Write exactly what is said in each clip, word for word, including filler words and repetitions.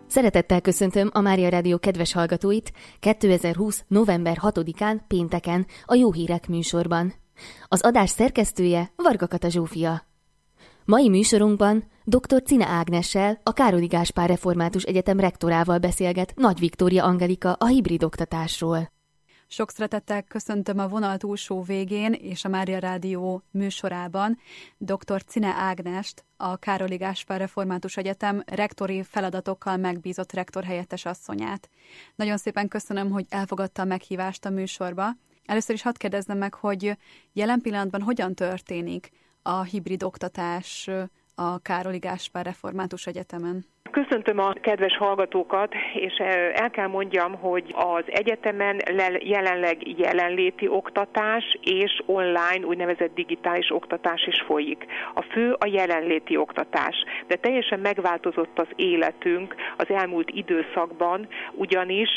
Szeretettel köszöntöm a Mária Rádió kedves hallgatóit kétezer-húsz. november hatodikán pénteken a Jó Hírek műsorban. Az adás szerkesztője Varga Kata Zsófia. Mai műsorunkban dr. Czine Ágnessel, a Károli Gáspár Református Egyetem rektorával beszélget Nagy Viktória Angelika a hibrid oktatásról. Sok szeretettel köszöntöm a vonal túlsó végén és a Mária Rádió műsorában dr. Czine Ágnest, a Károli Gáspár Református Egyetem rektori feladatokkal megbízott rektor helyettes asszonyát. Nagyon szépen köszönöm, hogy elfogadta a meghívást a műsorba. Először is hadd kérdezzem meg, hogy jelen pillanatban hogyan történik a hibrid oktatás a Károli Gáspár Református Egyetemen? Köszöntöm a kedves hallgatókat, és el kell mondjam, hogy az egyetemen jelenleg jelenléti oktatás és online úgynevezett digitális oktatás is folyik. A fő a jelenléti oktatás, de teljesen megváltozott az életünk az elmúlt időszakban, ugyanis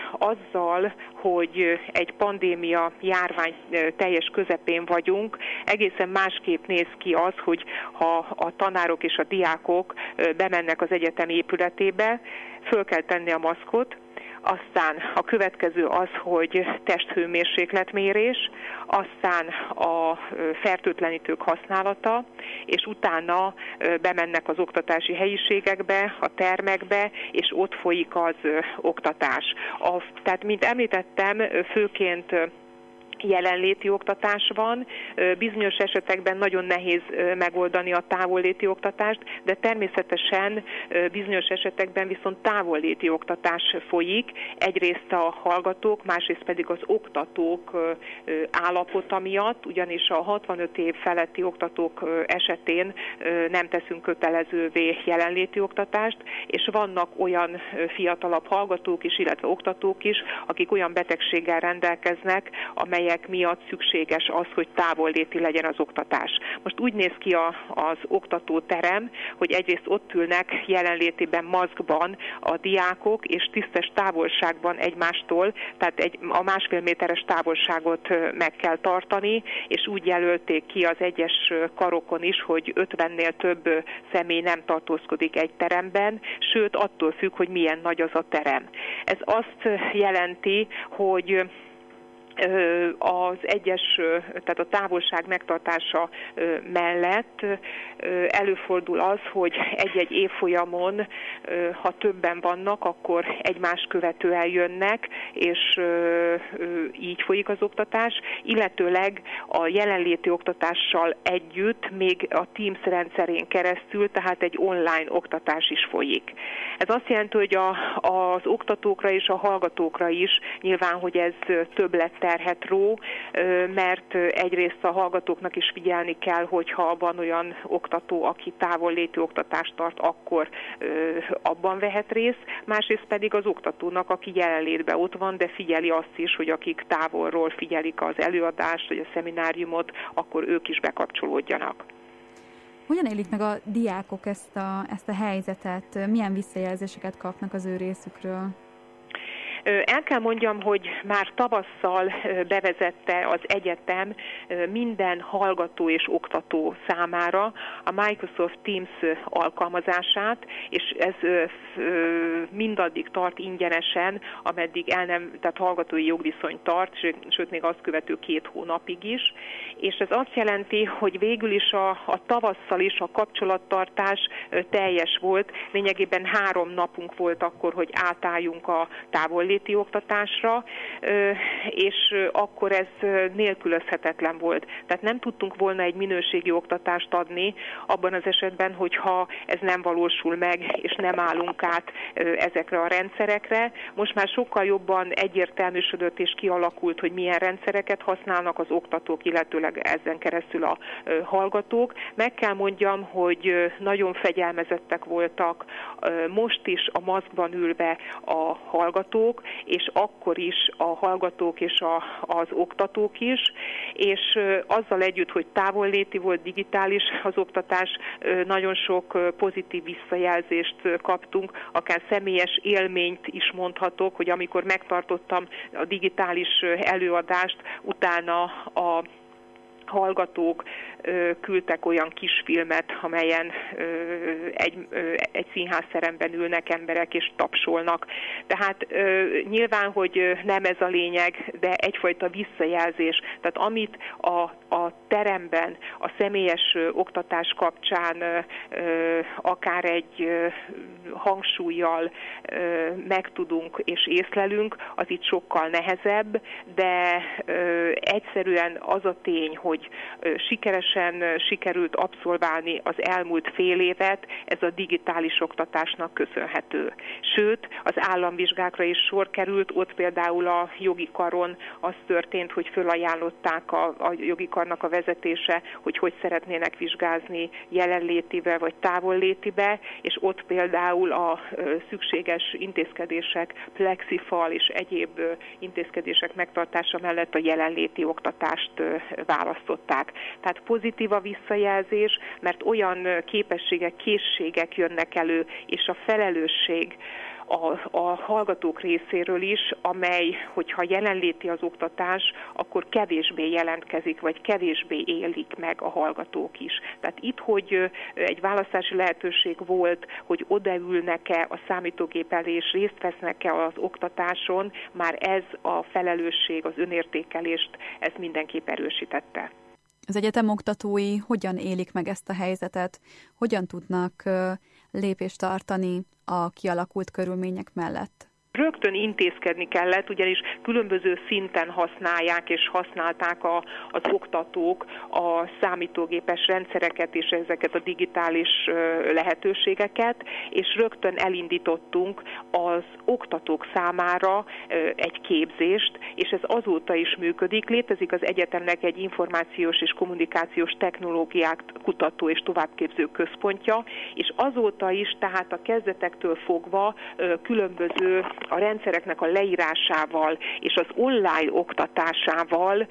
azzal, hogy egy pandémia járvány teljes közepén vagyunk, egészen másképp néz ki az, hogy ha a tanárok és a diákok bemennek az egyetem épületébe, föl kell tenni a maszkot, aztán a következő az, hogy testhőmérsékletmérés, aztán a fertőtlenítők használata, és utána bemennek az oktatási helyiségekbe, a termekbe, és ott folyik az oktatás. A, tehát, mint említettem, főként jelenléti oktatás van, bizonyos esetekben nagyon nehéz megoldani a távolléti oktatást, de természetesen bizonyos esetekben viszont távolléti oktatás folyik, egyrészt a hallgatók, másrészt pedig az oktatók állapota miatt, ugyanis a hatvanöt év feletti oktatók esetén nem teszünk kötelezővé jelenléti oktatást, és vannak olyan fiatalabb hallgatók is, illetve oktatók is, akik olyan betegséggel rendelkeznek, amelyek miatt szükséges az, hogy távolléti legyen az oktatás. Most úgy néz ki a, az oktatóterem, hogy egyrészt ott ülnek jelenlétében maszkban a diákok, és tisztes távolságban egymástól, tehát egy, a másfél méteres távolságot meg kell tartani, és úgy jelölték ki az egyes karokon is, hogy ötvennél több személy nem tartózkodik egy teremben, sőt attól függ, hogy milyen nagy az a terem. Ez azt jelenti, hogy az egyes, tehát a távolság megtartása mellett előfordul az, hogy egy-egy évfolyamon, ha többen vannak, akkor egymás követően jönnek, és így folyik az oktatás, illetőleg a jelenléti oktatással együtt még a Teams rendszerén keresztül, tehát egy online oktatás is folyik. Ez azt jelenti, hogy a, az oktatókra és a hallgatókra is nyilván, hogy ez többlet terhet ró, mert egyrészt a hallgatóknak is figyelni kell, hogyha van olyan oktató, aki távolléti oktatást tart, akkor abban vehet részt, másrészt pedig az oktatónak, aki jelenlétben ott van, de figyeli azt is, hogy akik távolról figyelik az előadást, vagy a szemináriumot, akkor ők is bekapcsolódjanak. Hogyan élik meg a diákok ezt a, ezt a helyzetet? Milyen visszajelzéseket kapnak az ő részükről? El kell mondjam, hogy már tavasszal bevezette az egyetem minden hallgató és oktató számára a Microsoft Teams alkalmazását, és ez mindaddig tart ingyenesen, ameddig el nem, tehát hallgatói jogviszony tart, sőt még azt követő két hónapig is. És ez azt jelenti, hogy végül is a, a tavasszal is a kapcsolattartás teljes volt. Lényegében három napunk volt akkor, hogy átálljunk a távolléti oktatásra, és akkor ez nélkülözhetetlen volt. Tehát nem tudtunk volna egy minőségi oktatást adni abban az esetben, hogyha ez nem valósul meg, és nem állunk át ezekre a rendszerekre. Most már sokkal jobban egyértelműsödött és kialakult, hogy milyen rendszereket használnak az oktatók, illetőleg ezen keresztül a hallgatók. Meg kell mondjam, hogy nagyon fegyelmezettek voltak most is a maszkban ülve a hallgatók, és akkor is a hallgatók és a, az oktatók is, és azzal együtt, hogy távolléti volt, digitális az oktatás, nagyon sok pozitív visszajelzést kaptunk, akár személyes élményt is mondhatok, hogy amikor megtartottam a digitális előadást, utána a hallgatók küldtek olyan kisfilmet, amelyen egy, egy színházteremben ülnek emberek és tapsolnak. Tehát nyilván, hogy nem ez a lényeg, de egyfajta visszajelzés. Tehát amit a, a teremben, a személyes oktatás kapcsán akár egy hangsúllyal megtudunk és észlelünk, az itt sokkal nehezebb, de egyszerűen az a tény, hogy sikeresen sikerült abszolválni az elmúlt fél évet, ez a digitális oktatásnak köszönhető. Sőt, az államvizsgákra is sor került, ott például a jogi karon az történt, hogy fölajánlották a, a jogi karnak a vezetése, hogy hogy szeretnének vizsgázni jelenlétibe vagy távollétibe, és ott például a szükséges intézkedések, plexifal és egyéb intézkedések megtartása mellett a jelenléti oktatást választották. Tehát pozitív a visszajelzés, mert olyan képességek, készségek jönnek elő, és a felelősség A, a hallgatók részéről is, amely, hogyha jelenléti az oktatás, akkor kevésbé jelentkezik, vagy kevésbé élik meg a hallgatók is. Tehát itt, hogy egy választási lehetőség volt, hogy odaülnek-e a számítógép elé, és részt vesznek-e az oktatáson, már ez a felelősség, az önértékelést, ez mindenképp erősítette. Az egyetem oktatói hogyan élik meg ezt a helyzetet? Hogyan tudnak lépést tartani a kialakult körülmények mellett? Rögtön intézkedni kellett, ugyanis különböző szinten használják és használták a, az oktatók a számítógépes rendszereket és ezeket a digitális lehetőségeket, és rögtön elindítottunk az oktatók számára egy képzést, és ez azóta is működik. Létezik az egyetemnek egy információs és kommunikációs technológiák kutató és továbbképző központja, és azóta is, tehát a kezdetektől fogva különböző a rendszereknek a leírásával és az online oktatásával,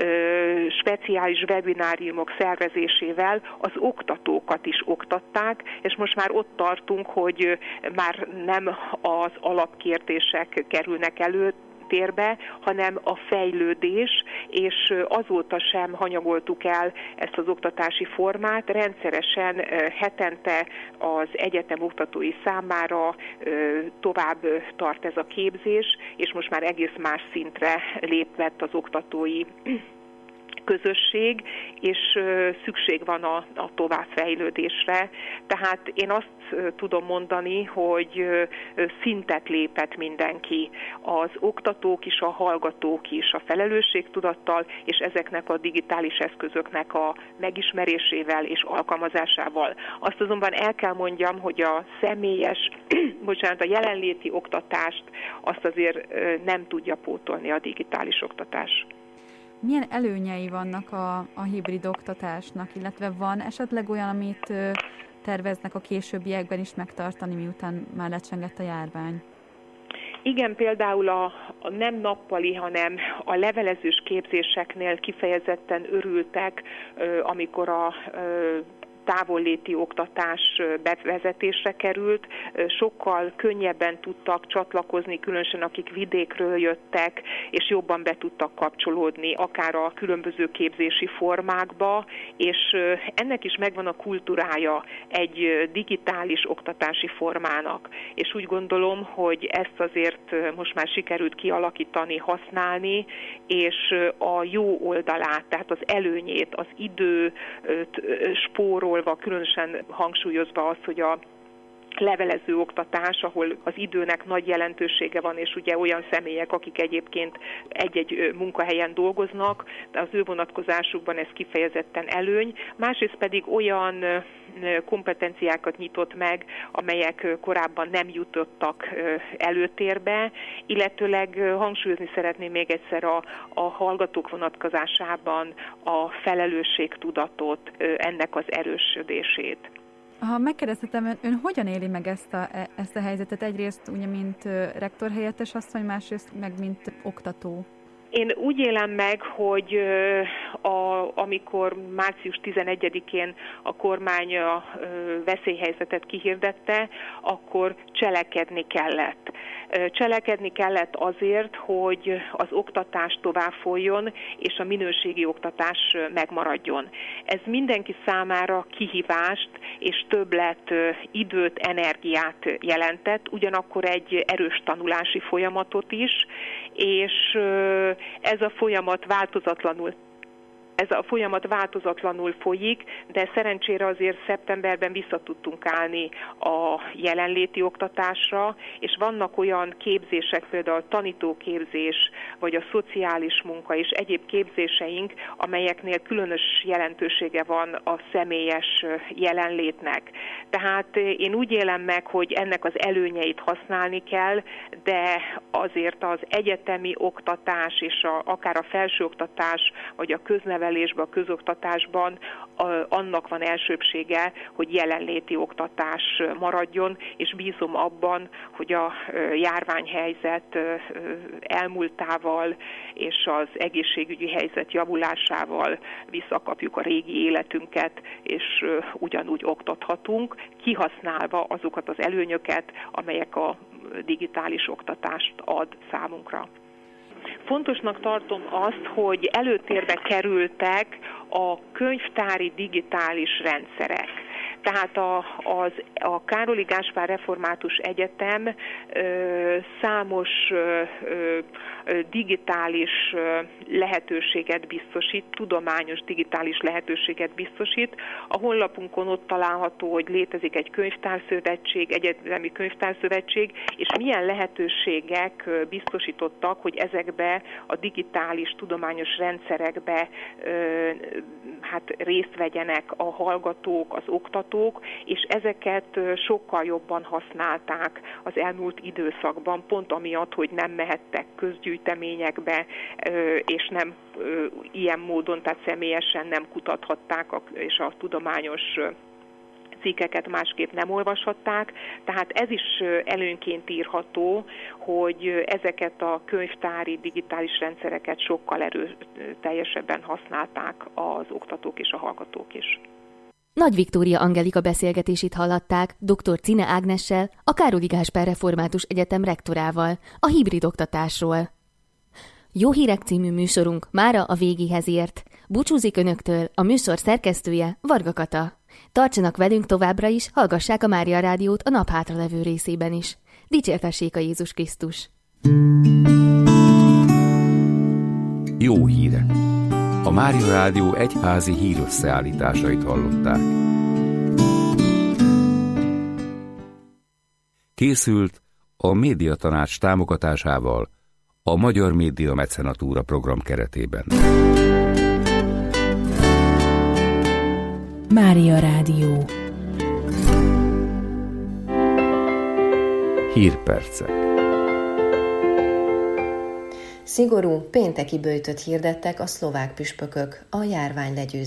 speciális webináriumok szervezésével az oktatókat is oktatták, és most már ott tartunk, hogy már nem az alapkérdések kerülnek elő, térbe, hanem a fejlődés, és azóta sem hanyagoltuk el ezt az oktatási formát. Rendszeresen hetente az egyetem oktatói számára tovább tart ez a képzés, és most már egész más szintre lépett az oktatói közösség, és szükség van a, a továbbfejlődésre. Tehát én azt tudom mondani, hogy szintet lépett mindenki. Az oktatók is, a hallgatók is a felelősségtudattal, és ezeknek a digitális eszközöknek a megismerésével és alkalmazásával. Azt azonban el kell mondjam, hogy a személyes, bocsánat, a jelenléti oktatást azt azért nem tudja pótolni a digitális oktatás. Milyen előnyei vannak a, a hibrid oktatásnak, illetve van esetleg olyan, amit terveznek a későbbiekben is megtartani, miután már lecsengett a járvány? Igen, például a, a nem nappali, hanem a levelezős képzéseknél kifejezetten örültek, amikor a távolléti oktatás bevezetésre került, sokkal könnyebben tudtak csatlakozni, különösen akik vidékről jöttek, és jobban be tudtak kapcsolódni akár a különböző képzési formákba, és ennek is megvan a kultúrája egy digitális oktatási formának. És úgy gondolom, hogy ezt azért most már sikerült kialakítani, használni, és a jó oldalát, tehát az előnyét, az időt spórol, különösen hangsúlyozva azt, hogy a levelező oktatás, ahol az időnek nagy jelentősége van, és ugye olyan személyek, akik egyébként egy-egy munkahelyen dolgoznak, de az ő vonatkozásukban ez kifejezetten előny. Másrészt pedig olyan kompetenciákat nyitott meg, amelyek korábban nem jutottak előtérbe, illetőleg hangsúlyozni szeretném még egyszer a, a hallgatók vonatkozásában a felelősségtudatot, ennek az erősödését. Ha megkérdezhetem, ön, ön hogyan éli meg ezt a, ezt a helyzetet? Egyrészt ugye, mint rektor helyettes asszony, másrészt meg, mint oktató. Én úgy élem meg, hogy a, amikor március tizenegyedikén a kormány a veszélyhelyzetet kihirdette, akkor cselekedni kellett. Cselekedni kellett azért, hogy az oktatás tovább folyjon, és a minőségi oktatás megmaradjon. Ez mindenki számára kihívást és többlet időt, energiát jelentett, ugyanakkor egy erős tanulási folyamatot is, és ez a folyamat változatlanul Ez a folyamat változatlanul folyik, de szerencsére azért szeptemberben vissza tudtunk állni a jelenléti oktatásra, és vannak olyan képzések, például a tanítóképzés, vagy a szociális munka és egyéb képzéseink, amelyeknél különös jelentősége van a személyes jelenlétnek. Tehát én úgy élem meg, hogy ennek az előnyeit használni kell, de azért az egyetemi oktatás és a, akár a felsőoktatás, vagy a köznevelés, a közoktatásban annak van elsőbsége, hogy jelenléti oktatás maradjon, és bízom abban, hogy a járványhelyzet elmúltával és az egészségügyi helyzet javulásával visszakapjuk a régi életünket, és ugyanúgy oktathatunk, kihasználva azokat az előnyöket, amelyek a digitális oktatást ad számunkra. Fontosnak tartom azt, hogy előtérbe kerültek a könyvtári digitális rendszerek. Tehát a, az, a Károly Gáspár Református Egyetem ö, számos ö, ö, digitális ö, lehetőséget biztosít, tudományos digitális lehetőséget biztosít. A honlapunkon ott található, hogy létezik egy könyvtárszövetség, egyetemi könyvtárszövetség, és milyen lehetőségek biztosítottak, hogy ezekbe a digitális tudományos rendszerekbe ö, hát részt vegyenek a hallgatók, az oktatók, és ezeket sokkal jobban használták az elmúlt időszakban, pont amiatt, hogy nem mehettek közgyűjteményekbe, és nem ilyen módon, tehát személyesen nem kutathatták, és a tudományos cikkeket másképp nem olvashatták, tehát ez is előnyként írható, hogy ezeket a könyvtári digitális rendszereket sokkal erőteljesebben használták az oktatók és a hallgatók is. Nagy Viktória Angelika beszélgetését hallhatták dr. Czine Ágnessel, a Károly Gáspár Református Egyetem rektorával, a hibrid oktatásról. Jó hírek című műsorunk mára a végéhez ért. Búcsúzik önöktől a műsor szerkesztője, Varga Kata. Tartsanak velünk továbbra is, hallgassák a Mária Rádiót a nap hátralevő részében is. Dicsértessék a Jézus Krisztus! Jó hírek! A Mária Rádió egyházi hírösszeállításait hallották. Készült a Médiatanács támogatásával a Magyar Média Mecenatúra program keretében. Mária Rádió. Hírpercek. Szigorú pénteki böjtöt hirdettek a szlovák püspökök a járvány legyőzésére.